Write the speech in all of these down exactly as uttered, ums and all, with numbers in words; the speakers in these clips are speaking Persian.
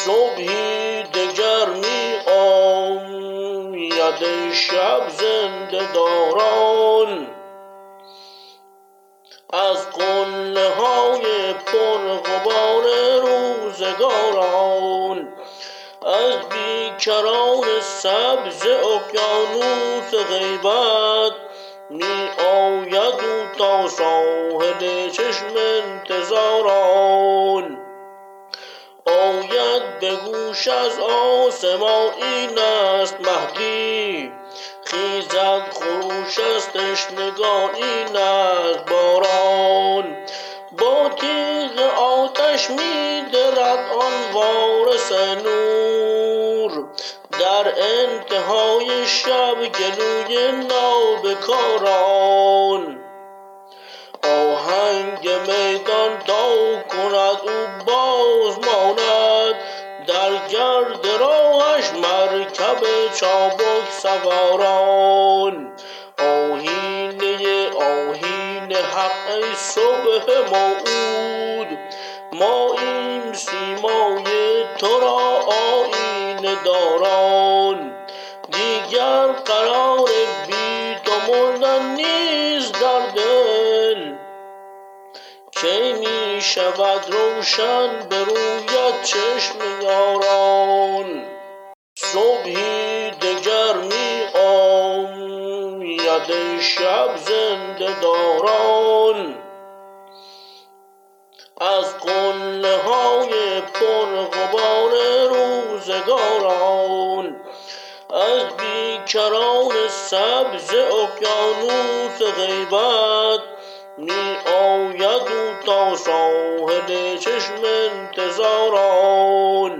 صبحی دگر می آید ای شب زنده داران، از قله های پرغبار روزگاران، از بیکران سبز اقیانوس غیبت می آید او تا ساحل چشم انتظاران. آید به گوش از آسمان این است مهدی، خیزد خروش از تشنگان این است باران. با تیغ آتش می درد آن وارث نور، در انتهای شب گلوی نابکاران. آهنگ میدان تا کند او باز ماند، در گرد راهش مرکب چابک سواران. آیینه آیین حق ای صبح موعود، ماییم سیمای تو را آیینه داران. دیگر قرار بی تو مردن نیست در دل، کی می شود روشن به رویت چشم یاران. صبحی دگر می آید ای شب زنده داران، از قله های پرغبار روزگاران، از بیکران سبز اقیانوس غیبت می آید او تا ساحل چشم انتظاران.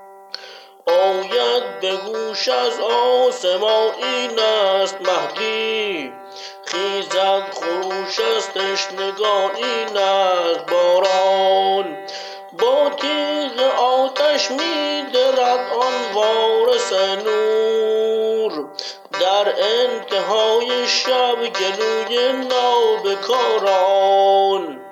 آید به گوش از آسمان این است مهدی، خیزد خروش از تشنگان این است باران. با تیغ آتش می درد آن وارث نور، در انتهای شب گلوی نابکاران.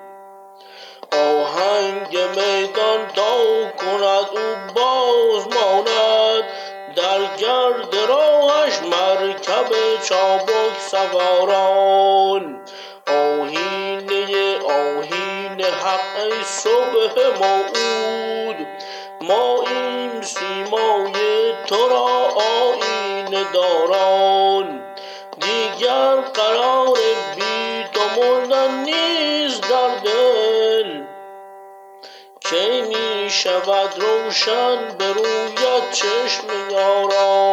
آهنگ میدان تا کند او باز ماند، در گرد راهش مرکب چابک سواران. آیینه آیین حق ای صبح موعود، ماییم سیمای تو را آیینه داران. دیگر قرار بی تو مردن نیست در دل، کی می شود روشن به رویت چشم یاران.